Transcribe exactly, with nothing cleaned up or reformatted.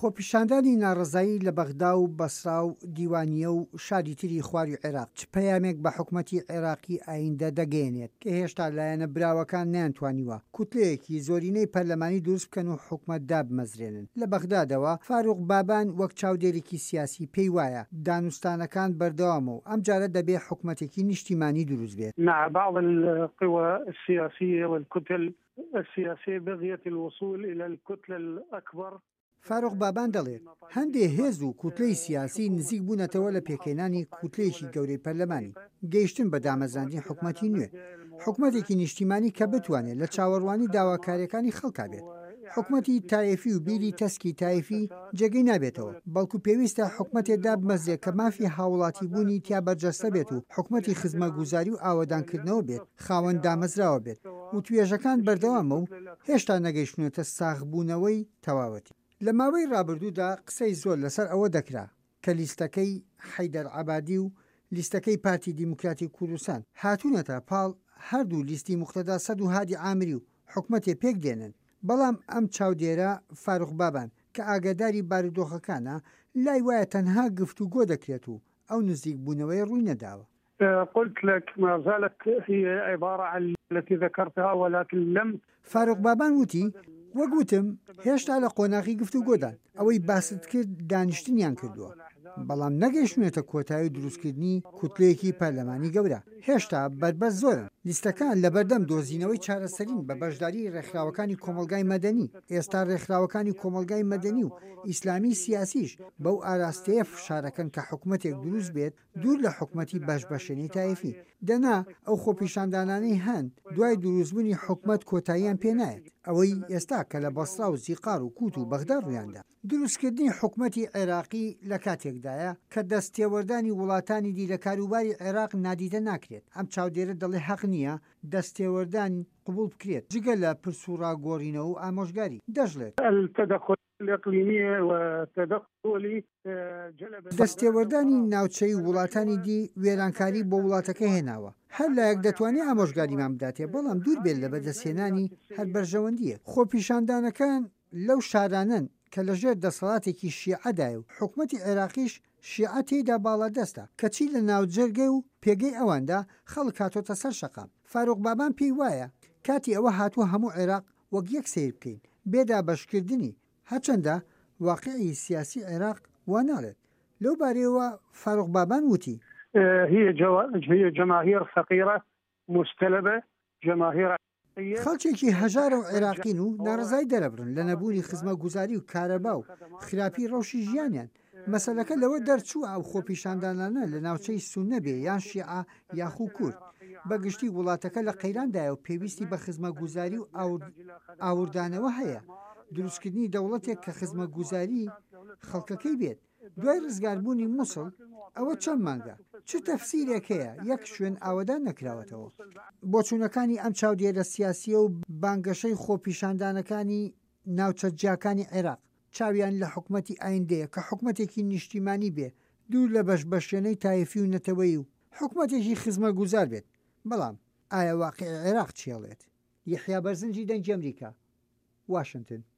خۆپیشاندانی ناڕزایی لە بەغدا و بەسرا و دیوانیە و شاری تری خواری عێراق چ پەیامێک بە حکوومەتی عێراقی ئایندە دەگەێنێت کە هێشتا لایەنە براوەکان نیانتوانیوە کوتلەیەکی زۆرینەی پەرلەمانی دروست بکەن و حکوومەت دابمەزرێنن. لە بەغدادەوە فاروق بابان وەک چاودێرێکی سیاسی پێی وایە دانوستانەکان بەردەوامە و ئەم جارە دەبێت حکوومەتێکی نیشتیمانی دروست بێت. مع بعض القوى السياسية والكتل السياسية بغية الوصول إلى الكتلة الأكبر. فاروق بابان دەڵێت هەندێک هێز و کوتلەی سیاسی نزیک بوونەتەوە لە پێکێنانی کوتلەیەکی گەورەی پەرلەمانی گەیشتن بە دامەزاندنی حکوومەتی نوێ، حکوومەتێکی نیشتیمانی کە بتوانێت لە چاوەڕوانی داواکاریەکانی خەڵکا بێت. حکوومەتی تایەفی و بیری تەسکی تایەفی جێگەی نابێتەوە، بەڵکو پێویستە حکوومەتێک دابمەزرێت کە مافی هاوڵاتی بوونی تیا بەرجەستە بێت و حکوومەتی خزمەتگوزاری و ئاوەدانکردنەوە بێت، خاوەن دامەزراوە بێت و توێژەکان بەردەوامە و هێشتا نەگەیشتونەتە ساغبوونەوەی تەواوەتی. لە ماوەی ڕابردوودا قسەی زۆر لەسەر ئەوە دەکرا کە لیستەکەی حەیدەر عەبادی و لیستەکەی پارتی دیموکراتی کوردستان هاتوونەتە پاڵ هەردوو لیستی موختەدا سەد و هادی عامری و حکوومەتێ پێک دێنن. بەڵام ئەم چاودێرە فاروق بابان کە ئاگاداری بارودۆخەکانە لای وایە تەنها گفتوگۆ دەکرێت و ئەو نزیک بوونەوەی ڕووی نەداوە. قلت لك ما زالت هي عبارة عن التي ذكرتها ولكن لم. فاروق بابان وتی وەگوتم هێشتا لە قۆناغی گفتوگۆدان ئەوەی باست کرد دانیشتنیان کردووە، بەڵام نەگەیشتونێتە کۆتایی دروستکردنی کوتلەیەکی پەرلەمانی گەورە. هێشتا بربەست زۆرن. لیستەکان لە بەردەم دۆزینەوەی چارەسەرین بە بەشداری ڕێکخراوەکانی کۆمەلگای مەدەنی. ئێستا ڕێکخراوەکانی کۆمەلگای مەدەنی و ئیسلامی سیاسیش بەو ئاراستەیە فشارەکەن کە حکوومەتێک دروست بێت دوور لە حکوومەتی بەشبەشێنەی تایەفی. دەنا ئەو خۆپیشاندانانەی هەن دوای دروستبوونی حکوومەت کۆتاییان پێنایەت، ئەوەی ئێستا کە لە بەسرا و زیقار و کووت و بەغدا ڕوویاندا. دروستکردنی حکوومەتی عێراقی لە کاتێکدایە کە دەستێوەردانی وڵاتانی دی لە کاروباری عێراق نادیدە ناکرێت. ئەم چاودێرە دەڵێ حەق نییە دەستێوەردانی قبول بکرێت جگە لە پرسوڕاگۆڕینەوە و ئامۆژگاری. دەژڵێت دەستێوەردانی ناوچەی وڵاتانی دی وێرانکاری بۆ وڵاتەکە هێناوە. هەر لایەک دەتوانێت ئامۆژگاریمان بداتێ، بەڵام دوور بێت لە بەدەستهێنانی هەر بەرژەوەندیە. خۆپیشاندانەکان لەو شارانن کە لەژێر دەسەڵاتێکی شیعەدایە و حکوومەتی عێراقیش شیعە تێیدا باڵادەستە کەچی لە ناوجەرگەی و پێگەی ئەواندا خەڵک هاتۆتە سەر شەقام. فاروق بابان پێی وایە کاتی ئەوە هاتووە هەموو عێراق وەک یەک سیر بکەین بێدا بەشکردنی، هەرچەندە واقعی سیاسی عێراق وا ناڵێت. لەو بارەیەوە فاروق بابان وتی هي جماهير فقيرة مستلبة جماهير خەڵکێکی هەژارە و عێراقین و ناڕزای دەرەبرن لە نەبوونی خزمەتگوزاری و کارەبا و خراپی ڕەوشی ژیانیان. مەسەلەکە لەوە دەرچوو ئەو خۆپیشاندانانە لە ناوچەی سونە بێ یان شیعە یاخو کورد بەگشتی وڵاتەکە لە قەیراندایە و پێویستی بە خزمەتگوزاری و ئاوردانەوە هەیە. دروستکردنی دەوڵەتێک کە خزمەتگوزاری خەڵکەکەی بێت دوای ڕزگاربوونی مووسڵ ئەوە چەند مانگە چ تەفسیرێک هەیە یەک شوێن ئاوەدان نەکراوەتەوە. بۆچوونەکانی ئەم چاودێرە سیاسیە و بانگەشەی خۆپیشاندانەکانی ناوچە جیاکانی عێراق چاویان لە حکوومەتی ئایندەیە کە حکوومەتێکی نیشتیمانی بێ دوور لە بەشبەشێنەی تایەفی و نەتەوەی و حکوومەتێکی خزمەتگوزار بێت. بەڵام ئایا واقعی عێراق چێڵێت؟ یەحیا بەرزنجی دەنگی ئەمریکا، واشنگتن.